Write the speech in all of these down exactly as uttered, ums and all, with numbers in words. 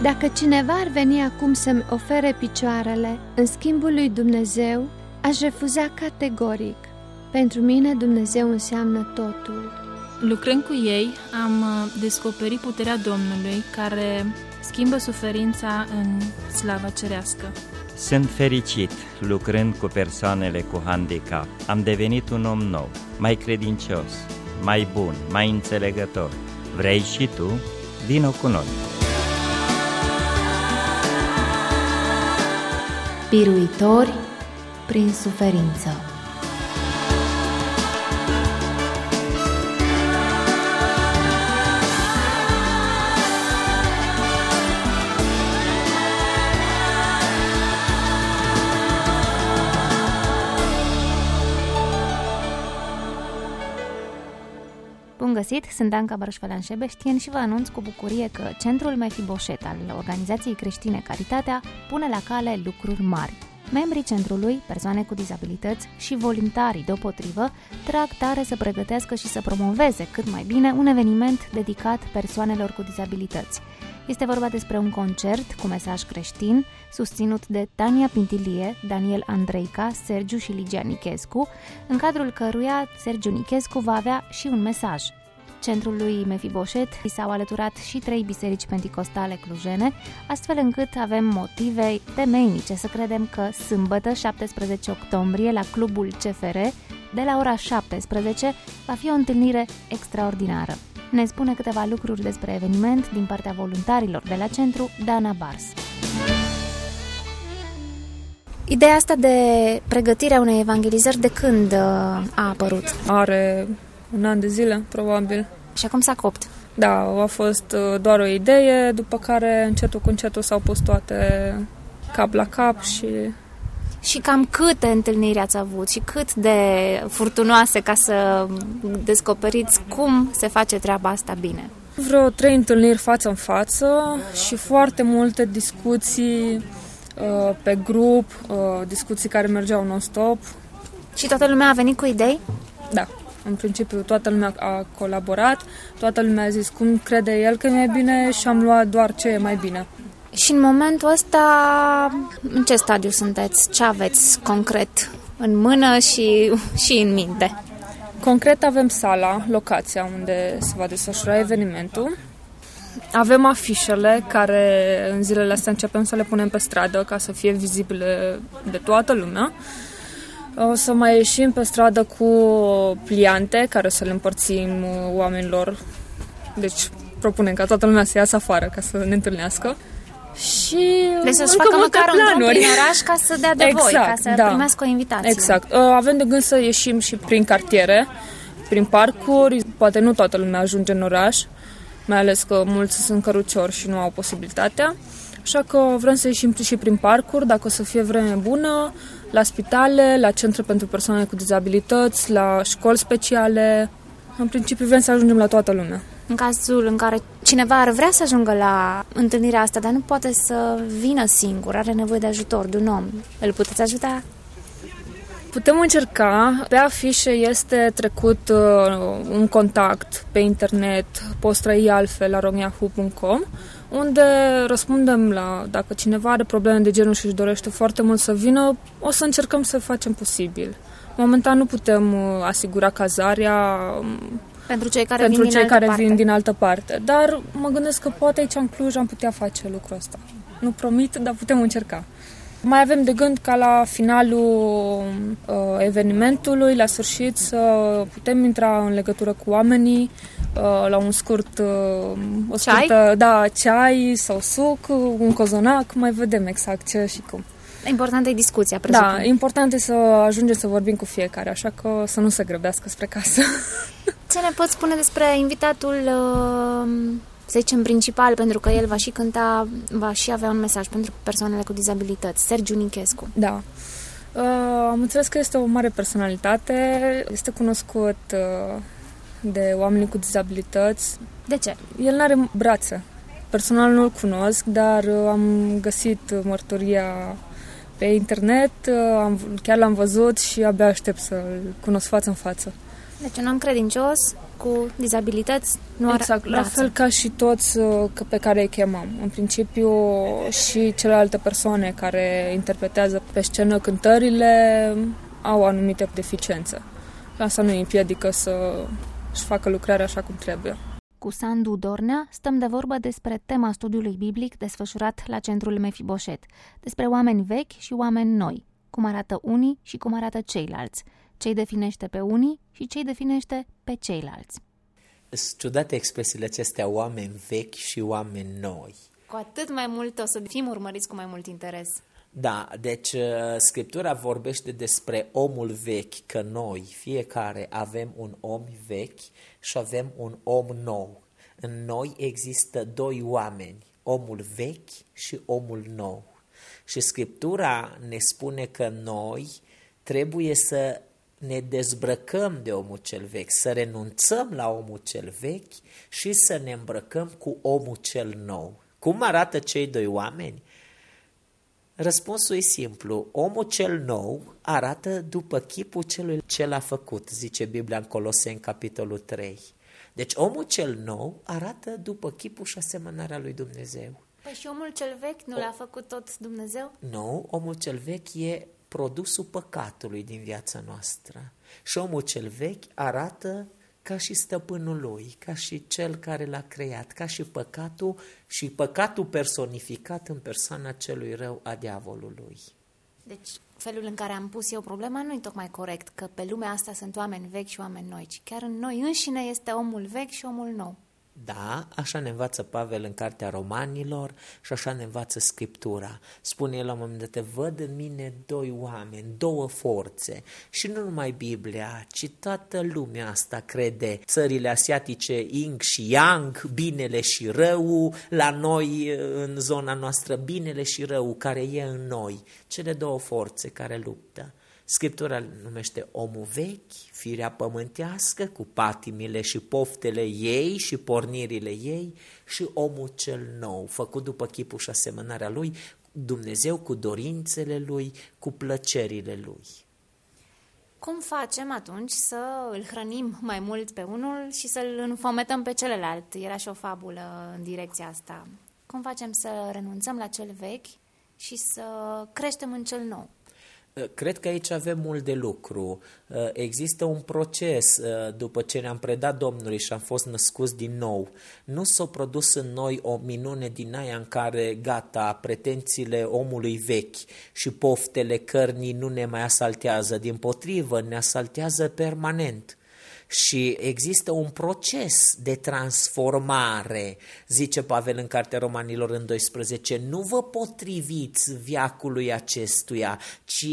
Dacă cineva ar veni acum să-mi ofere picioarele în schimbul lui Dumnezeu, aș refuza categoric. Pentru mine Dumnezeu înseamnă totul. Lucrând cu ei, am descoperit puterea Domnului care schimbă suferința în slava cerească. Sunt fericit lucrând cu persoanele cu handicap. Am devenit un om nou, mai credincios, mai bun, mai înțelegător. Vrei și tu? Vino cu noi! Biruitori prin suferință. Bun găsit, sunt Anca Bărăș-Felan-Șebeștien și vă anunț cu bucurie că Centrul Mefiboset al organizației creștine Caritatea pune la cale lucruri mari. Membrii centrului, persoane cu dizabilități și voluntarii deopotrivă trag tare să pregătească și să promoveze cât mai bine un eveniment dedicat persoanelor cu dizabilități. Este vorba despre un concert cu mesaj creștin, susținut de Tania Pintilie, Daniel Andreica, Sergiu și Ligia Nichescu, în cadrul căruia Sergiu Nichescu va avea și un mesaj. Centrului Mefiboset i s-au alăturat și trei biserici penticostale clujene, astfel încât avem motive temeinice să credem că sâmbătă, șaptesprezece octombrie, la Clubul C F R, de la ora șaptesprezece, va fi o întâlnire extraordinară. Ne spune câteva lucruri despre eveniment din partea voluntarilor de la centru, Dana Bars. Ideea asta de pregătirea unei evangelizări de când a apărut? Are un an de zile, probabil. Și acum s-a copt? Da, a fost doar o idee, după care încetul cu încetul s-au pus toate cap la cap și... Și cam câte întâlniri ați avut și cât de furtunoase ca să descoperiți cum se face treaba asta bine? Vreo trei întâlniri față în față și foarte multe discuții uh, pe grup, uh, discuții care mergeau non-stop. Și toată lumea a venit cu idei? Da, în principiu toată lumea a colaborat, toată lumea a zis cum crede el că e mai bine și am luat doar ce e mai bine. Și în momentul ăsta, în ce stadiu sunteți? Ce aveți concret în mână și, și în minte? Concret avem sala, locația unde se va desfășura evenimentul. Avem afișele care în zilele astea începem să le punem pe stradă ca să fie vizibile de toată lumea. O să mai ieșim pe stradă cu pliante care să le împărțim oamenilor. Deci propunem ca toată lumea să iasă afară ca să ne întâlnească. Și deci să-și facă măcar un drum prin oraș ca să dea de exact, voi, ca să da. primească o invitație. Exact. Avem de gând să ieșim și prin cartiere, prin parcuri. Poate nu toată lumea ajunge în oraș, mai ales că mulți sunt căruciori și nu au posibilitatea. Așa că vrem să ieșim și prin parcuri, dacă o să fie vreme bună, la spitale, la centre pentru persoane cu dizabilități, la școli speciale. În principiu vrem să ajungem la toată lumea. În cazul în care cineva ar vrea să ajungă la întâlnirea asta, dar nu poate să vină singur, are nevoie de ajutor de un om, îl puteți ajuta? Putem încerca. Pe afișe este trecut uh, un contact pe internet, poți trăi altfel la romyahu punct com, unde răspundem la dacă cineva are probleme de genul și își dorește foarte mult să vină, o să încercăm să facem posibil. Momentan nu putem uh, asigura cazarea pentru cei care, pentru vin, cei din care altă vin din altă parte, dar mă gândesc că poate aici în Cluj am putea face lucrul ăsta. Nu promit, dar putem încerca. Mai avem de gând ca la finalul uh, evenimentului, la sfârșit, să putem intra în legătură cu oamenii uh, la un scurt, uh, o scurtă, da, ceai sau suc, un cozonac, mai vedem exact ce și cum. Importantă e discuția, presupun. Da, important e să ajungem să vorbim cu fiecare, așa că să nu se grăbească spre casă. Ce ne poți spune despre invitatul, să zicem, principal, pentru că el va și cânta, va și avea un mesaj pentru persoanele cu dizabilități, Sergiu Nichescu. Da. Uh, am înțeles că este o mare personalitate, este cunoscut uh, de oamenii cu dizabilități. De ce? El n-are brațe. Personal nu-l cunosc, dar uh, am găsit mărturia pe internet, uh, am, chiar l-am văzut și abia aștept să-l cunosc față în față. Deci un om credincios, cu dizabilități nu ar Exact, la brațe. fel ca și toți pe care îi chemăm. În principiu și celelalte persoane care interpretează pe scenă cântările au anumite deficiențe. Asta nu îi împiedică să își facă lucrarea așa cum trebuie. Cu Sandu Dornea stăm de vorbă despre tema studiului biblic desfășurat la Centrul Mefiboset, despre oameni vechi și oameni noi, cum arată unii și cum arată ceilalți, ce-i definește pe unii și ce-i definește pe ceilalți. Sunt ciudate expresiile acestea, oameni vechi și oameni noi. Cu atât mai mult o să fim urmăriți cu mai mult interes. Da, deci Scriptura vorbește despre omul vechi, că noi, fiecare, avem un om vechi și avem un om nou. În noi există doi oameni, omul vechi și omul nou. Și Scriptura ne spune că noi trebuie să ne dezbrăcăm de omul cel vechi, să renunțăm la omul cel vechi și să ne îmbrăcăm cu omul cel nou. Cum arată cei doi oameni? Răspunsul e simplu. Omul cel nou arată după chipul celui ce l-a făcut, zice Biblia în Coloseni, capitolul trei. Deci omul cel nou arată după chipul și asemănarea lui Dumnezeu. Păi și omul cel vechi nu l-a făcut tot Dumnezeu? Nu, omul cel vechi e produsul păcatului din viața noastră. Și omul cel vechi arată ca și stăpânul lui, ca și cel care l-a creat, ca și păcatul și păcatul personificat în persoana celui rău a diavolului. Deci felul în care am pus eu problema nu e tocmai corect, că pe lumea asta sunt oameni vechi și oameni noi, ci chiar în noi înșine este omul vechi și omul nou. Da, așa ne învață Pavel în Cartea Romanilor și așa ne învață Scriptura. Spune el la un moment dat, văd în mine doi oameni, două forțe. Și nu numai Biblia, ci toată lumea asta crede. Țările asiatice, Yin și Yang, binele și rău, la noi în zona noastră, binele și rău care e în noi. Cele două forțe care luptă. Scriptura numește omul vechi, firea pământească, cu patimile și poftele ei și pornirile ei, și omul cel nou, făcut după chipul și asemănarea lui, Dumnezeu cu dorințele lui, cu plăcerile lui. Cum facem atunci să îl hrănim mai mult pe unul și să-l înfometăm pe celălalt? Era și o fabulă în direcția asta. Cum facem să renunțăm la cel vechi și să creștem în cel nou? Cred că aici avem mult de lucru. Există un proces după ce ne-am predat Domnului și am fost născuți din nou. Nu s-a produs în noi o minune din aia în care, gata, pretențiile omului vechi și poftele cărnii nu ne mai asaltează. Dimpotrivă, ne asaltează permanent. Și există un proces de transformare, zice Pavel în Cartea Romanilor în doisprezece, nu vă potriviți veacului acestuia, ci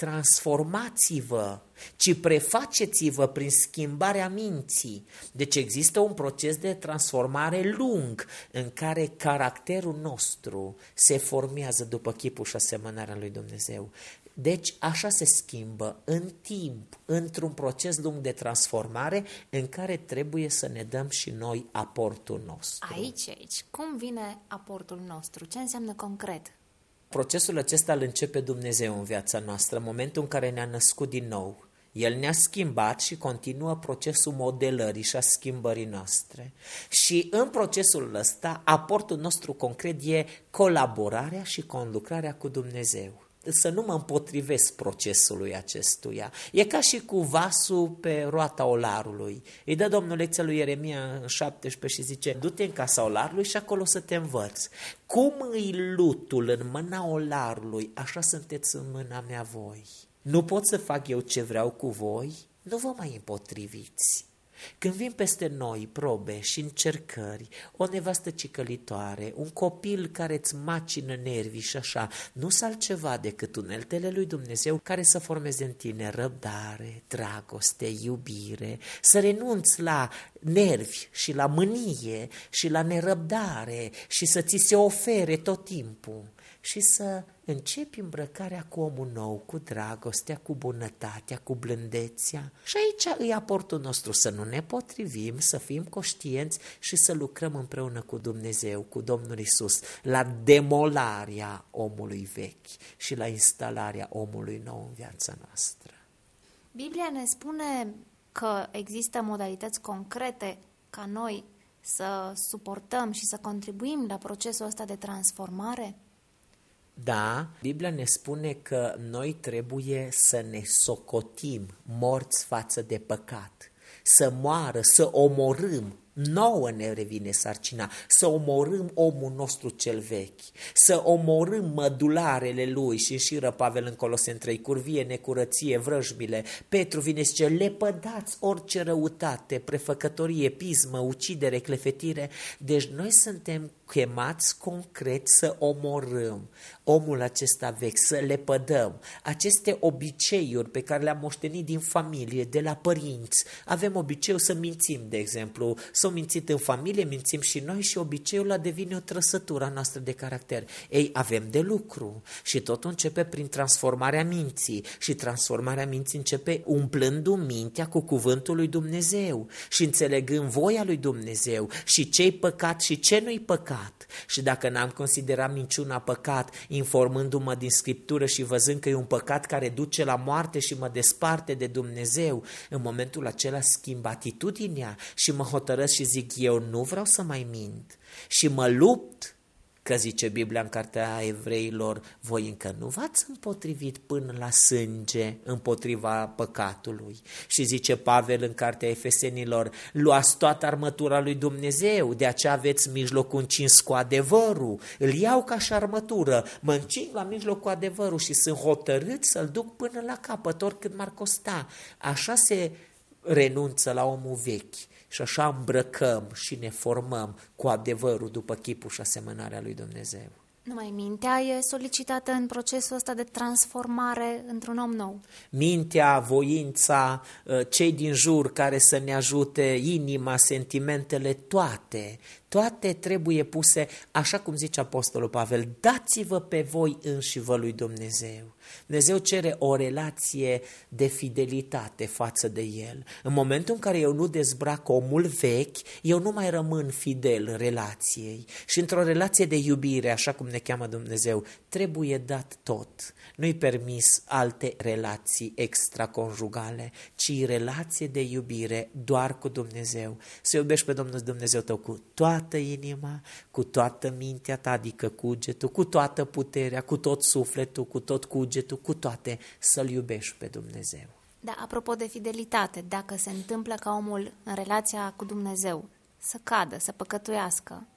transformați-vă, ci prefaceți-vă prin schimbarea minții. Deci există un proces de transformare lung în care caracterul nostru se formează după chipul și asemănarea lui Dumnezeu. Deci așa se schimbă în timp, într-un proces lung de transformare în care trebuie să ne dăm și noi aportul nostru. Aici, aici, cum vine aportul nostru? Ce înseamnă concret? Procesul acesta îl începe Dumnezeu în viața noastră, în momentul în care ne-a născut din nou. El ne-a schimbat și continuă procesul modelării și a schimbării noastre. Și în procesul ăsta, aportul nostru concret e colaborarea și conlucrarea cu Dumnezeu. Să nu mă împotrivesc procesului acestuia. E ca și cu vasul pe roata olarului. Îi dă Domnul lecția lui Ieremia în șaptesprezece și zice, du-te în casa olarului și acolo să te învăț. Cum îi lutul în mâna olarului, așa sunteți în mâna mea voi. Nu pot să fac eu ce vreau cu voi? Nu vă mai împotriviți. Când vin peste noi probe și încercări, o nevastă cicălitoare, un copil care îți macină nervii și așa, nu sunt altceva decât uneltele lui Dumnezeu care să formeze în tine răbdare, dragoste, iubire, să renunți la nervi și la mânie și la nerăbdare și să ți se ofere tot timpul și să începi îmbrăcarea cu omul nou, cu dragostea, cu bunătatea, cu blândețea. Și aici îi aportul nostru să nu ne potrivim, să fim conștienți și să lucrăm împreună cu Dumnezeu, cu Domnul Iisus, la demolarea omului vechi și la instalarea omului nou în viața noastră. Biblia ne spune că există modalități concrete ca noi să suportăm și să contribuim la procesul ăsta de transformare? Da, Biblia ne spune că noi trebuie să ne socotim morți față de păcat, să moară, să omorâm. Nouă ne revine sarcina, să omorâm omul nostru cel vechi, să omorâm mădularele lui și înșiră Pavel în Coloseni trei, curvie, necurăție, vrăjbile. Petru vine și zice, lepădați orice răutate, prefăcătorie, pismă, ucidere, clefetire. Deci noi suntem chemați concret să omorâm omul acesta vechi, să lepădăm aceste obiceiuri pe care le-am moștenit din familie, de la părinți. Avem obiceiul să mințim, de exemplu, s-au mințit în familie, mințim și noi și obiceiul ăla devine o trăsătură a noastră de caracter. Ei, avem de lucru și totul începe prin transformarea minții și transformarea minții începe umplându mintea cu cuvântul lui Dumnezeu și înțelegând voia lui Dumnezeu și ce-i păcat și ce nu-i păcat. Și dacă n-am considerat minciuna păcat, informându-mă din Scriptură și văzând că e un păcat care duce la moarte și mă desparte de Dumnezeu, în momentul acela schimb atitudinea și mă hotărăsc și zic, eu nu vreau să mai mint și mă lupt, că zice Biblia în cartea Evreilor, voi încă nu v-ați împotrivit până la sânge împotriva păcatului. Și zice Pavel în cartea Efesenilor, luați toată armătura lui Dumnezeu, de aceea aveți mijlocul încins cu adevărul. Îl iau ca și armătură, mă încing la mijloc cu adevărul și sunt hotărât să-l duc până la capăt, oricât m-ar costa. Așa se renunță la omul vechi. Și așa îmbrăcăm și ne formăm cu adevărul după chipul și asemănarea lui Dumnezeu. Numai mintea e solicitată în procesul ăsta de transformare într-un om nou. Mintea, voința, cei din jur care să ne ajute, inima, sentimentele, toate, toate trebuie puse, așa cum zice Apostolul Pavel, dați-vă pe voi înșivă lui Dumnezeu. Dumnezeu cere o relație de fidelitate față de El. În momentul în care eu nu dezbrac omul vechi, eu nu mai rămân fidel relației. Și într-o relație de iubire, așa cum ne cheamă Dumnezeu, trebuie dat tot. Nu-i permis alte relații extraconjugale, ci relație de iubire doar cu Dumnezeu. Să iubești pe Domnul Dumnezeu tău cu toată inima, cu toată mintea ta, adică cugetul, cu toată puterea, cu tot sufletul, cu tot cugetul, cu toate, să-L iubești pe Dumnezeu. Da, apropo de fidelitate, dacă se întâmplă ca omul în relația cu Dumnezeu să cadă, să păcătuiască,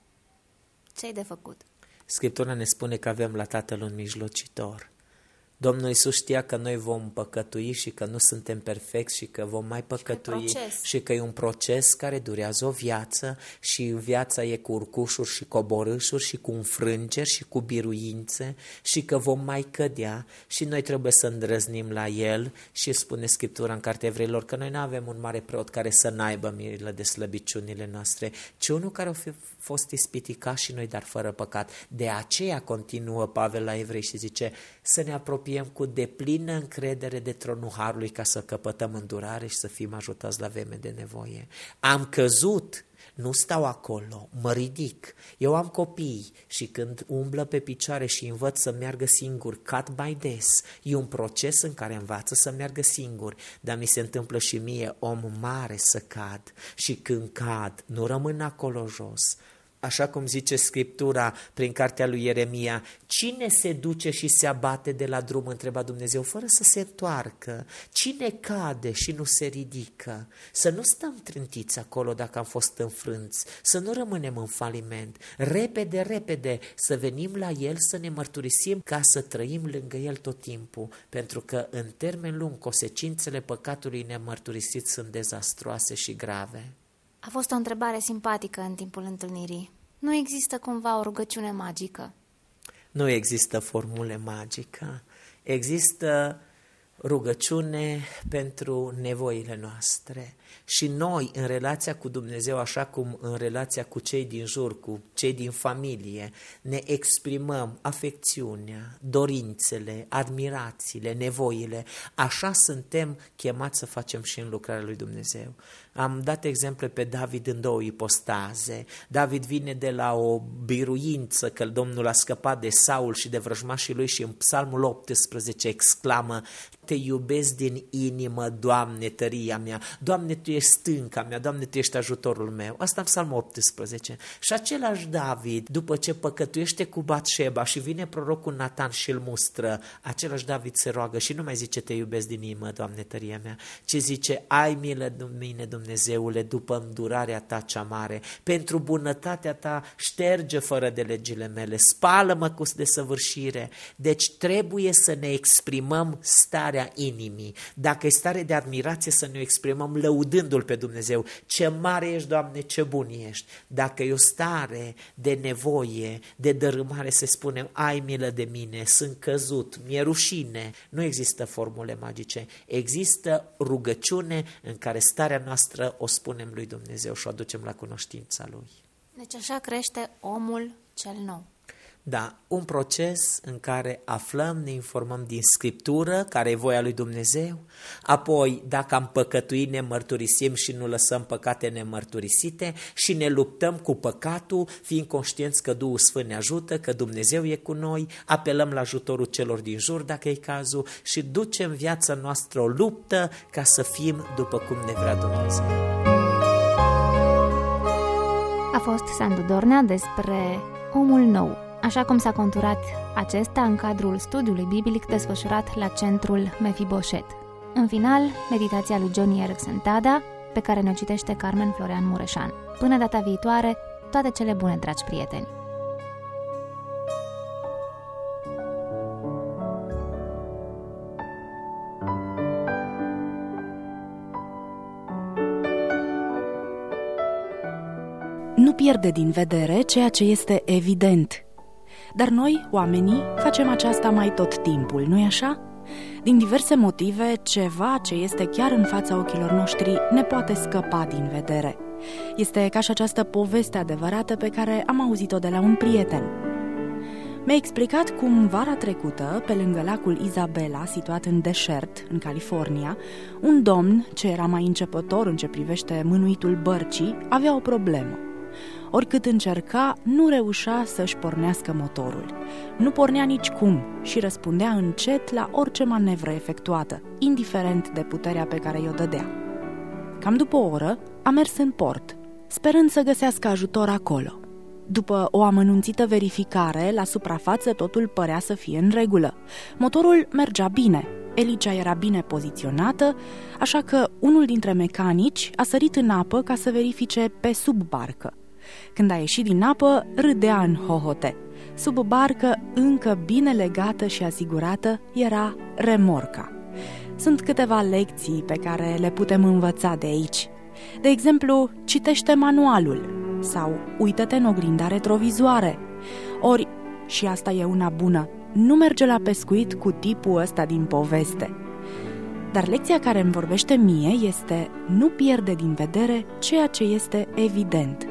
ce-ai de făcut? Scriptura ne spune că avem la Tatăl un mijlocitor. Domnul Iisus știa că noi vom păcătui și că nu suntem perfecți și că vom mai păcătui și, și că e un proces care durează o viață și viața e cu urcușuri și coborâșuri și cu înfrângeri și cu biruințe și că vom mai cădea și noi trebuie să îndrăznim la El și spune Scriptura în cartea Evreilor că noi nu avem un mare preot care să n-aibă milă de slăbiciunile noastre, ci unul care a fost ispitit ca și noi, dar fără păcat. De aceea continuă Pavel la Evrei și zice să ne apropiem cu deplină încredere de tronul Harului ca să căpătăm îndurare și să fim ajutați la vreme de nevoie. Am căzut, nu stau acolo, mă ridic. Eu am copii și când umblă pe picioare și învăț să meargă singur, cad mai des. E un proces în care învață să meargă singur, dar mi se întâmplă și mie, om mare, să cad. Și când cad, nu rămân acolo jos. Așa cum zice Scriptura prin cartea lui Ieremia, cine se duce și se abate de la drum, întreba Dumnezeu, fără să se întoarcă? Cine cade și nu se ridică? Să nu stăm trântiți acolo dacă am fost înfrânți, să nu rămânem în faliment. Repede, repede să venim la El, să ne mărturisim ca să trăim lângă El tot timpul, pentru că în termen lung consecințele păcatului nemărturisit sunt dezastroase și grave. A fost o întrebare simpatică în timpul întâlnirii. Nu există cumva o rugăciune magică? Nu există formule magică. Există rugăciune pentru nevoile noastre. Și noi, în relația cu Dumnezeu, așa cum în relația cu cei din jur, cu cei din familie, ne exprimăm afecțiunea, dorințele, admirațiile, nevoile, așa suntem chemați să facem și în lucrarea lui Dumnezeu. Am dat exemple pe David în două ipostaze. David vine de la o biruință că Domnul a scăpat de Saul și de vrăjmașii lui și în Psalmul optsprezece exclamă: te iubesc din inimă, Doamne, tăria mea, Doamne, Tu ești stânca mea, Doamne, Tu ești ajutorul meu. Asta în Psalmul optsprezece. Și același David, după ce păcătuiește cu Batșeba și vine prorocul Natan și îl mustră, același David se roagă și nu mai zice te iubesc din inimă, Doamne, tăria mea, ci zice: ai milă de mine, Dumnezeule, după îndurarea Ta cea mare, pentru bunătatea Ta șterge fără de legile mele, spală-mă cu desăvârșire. Deci trebuie să ne exprimăm starea inimii. Dacă e stare de admirație, să ne exprimăm lăudându-L pe Dumnezeu. Ce mare ești, Doamne, ce bun ești. Dacă e o stare de nevoie, de dărâmare, să spunem: ai milă de mine, sunt căzut, mi-e rușine. Nu există formule magice. Există rugăciune în care starea noastră o spunem lui Dumnezeu și o aducem la cunoștința Lui. Deci așa crește omul cel nou. Da, un proces în care aflăm, ne informăm din Scriptură, care e voia lui Dumnezeu, apoi dacă am păcătuit ne mărturisim și nu lăsăm păcate nemărturisite și ne luptăm cu păcatul, fiind conștienți că Duhul Sfânt ne ajută, că Dumnezeu e cu noi, apelăm la ajutorul celor din jur dacă e cazul și ducem viața noastră o luptă ca să fim după cum ne vrea Dumnezeu. A fost Sandu Dornea despre omul nou, așa cum s-a conturat acesta în cadrul studiului biblic desfășurat la centrul Mefiboset. În final, meditația lui Johnny Erickson Tada, pe care ne-o citește Carmen Florean Mureșan. Până data viitoare, toate cele bune, dragi prieteni! Nu pierde din vedere ceea ce este evident. Dar noi, oamenii, facem aceasta mai tot timpul, nu-i așa? Din diverse motive, ceva ce este chiar în fața ochilor noștri ne poate scăpa din vedere. Este ca și această poveste adevărată pe care am auzit-o de la un prieten. Mi-a explicat cum vara trecută, pe lângă lacul Isabela, situat în deșert, în California, un domn, ce era mai începător în ce privește mânuitul bărcii, avea o problemă. Oricât încerca, nu reușea să-și pornească motorul. Nu pornea nicicum și răspundea încet la orice manevră efectuată, indiferent de puterea pe care i-o dădea. Cam după o oră, a mers în port, sperând să găsească ajutor acolo. După o amănunțită verificare, la suprafață totul părea să fie în regulă. Motorul mergea bine, elicea era bine poziționată, așa că unul dintre mecanici a sărit în apă ca să verifice pe sub barcă. Când a ieșit din apă, râdea în hohote. Sub barcă, încă bine legată și asigurată, era remorca. Sunt câteva lecții pe care le putem învăța de aici. De exemplu, citește manualul sau uită-te în oglinda retrovizoare. Ori, și asta e una bună, nu merge la pescuit cu tipul ăsta din poveste. Dar lecția care îmi vorbește mie este: nu pierde din vedere ceea ce este evident.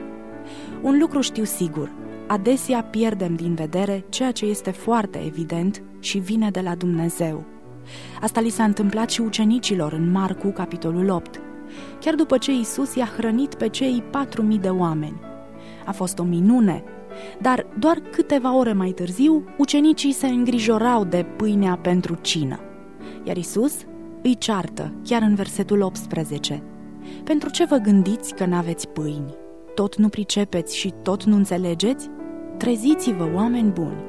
Un lucru știu sigur, adesea pierdem din vedere ceea ce este foarte evident și vine de la Dumnezeu. Asta li s-a întâmplat și ucenicilor în Marcu, capitolul opt. Chiar după ce Iisus i-a hrănit pe cei patru mii de oameni. A fost o minune, dar doar câteva ore mai târziu, ucenicii se îngrijorau de pâinea pentru cină. Iar Iisus îi ceartă, chiar în versetul optsprezece. Pentru ce vă gândiți că n-aveți pâini? Tot nu pricepeți și tot nu înțelegeți? Treziți-vă, oameni buni!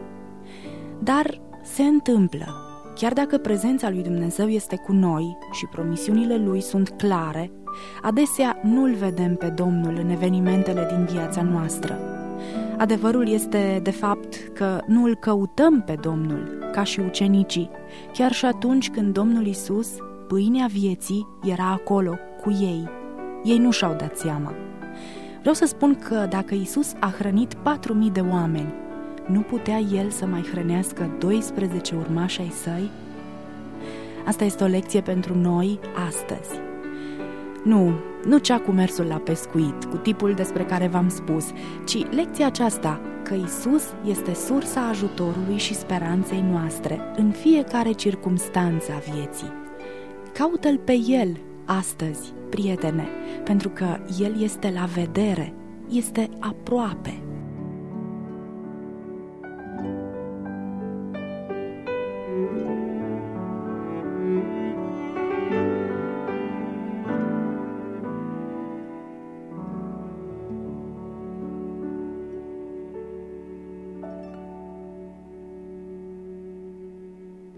Dar se întâmplă. Chiar dacă prezența lui Dumnezeu este cu noi și promisiunile lui sunt clare, adesea nu-L vedem pe Domnul în evenimentele din viața noastră. Adevărul este, de fapt, că nu îl căutăm pe Domnul, ca și ucenicii, chiar și atunci când Domnul Iisus, pâinea vieții, era acolo cu ei. Ei nu și-au dat seama. Vreau să spun că dacă Iisus a hrănit patru mii de oameni, nu putea El să mai hrănească doisprezece urmași ai Săi? Asta este o lecție pentru noi astăzi. Nu, nu cea cu mersul la pescuit, cu tipul despre care v-am spus, ci lecția aceasta, că Iisus este sursa ajutorului și speranței noastre în fiecare circumstanță a vieții. Caută-L pe El astăzi prietene, pentru că El este la vedere, este aproape.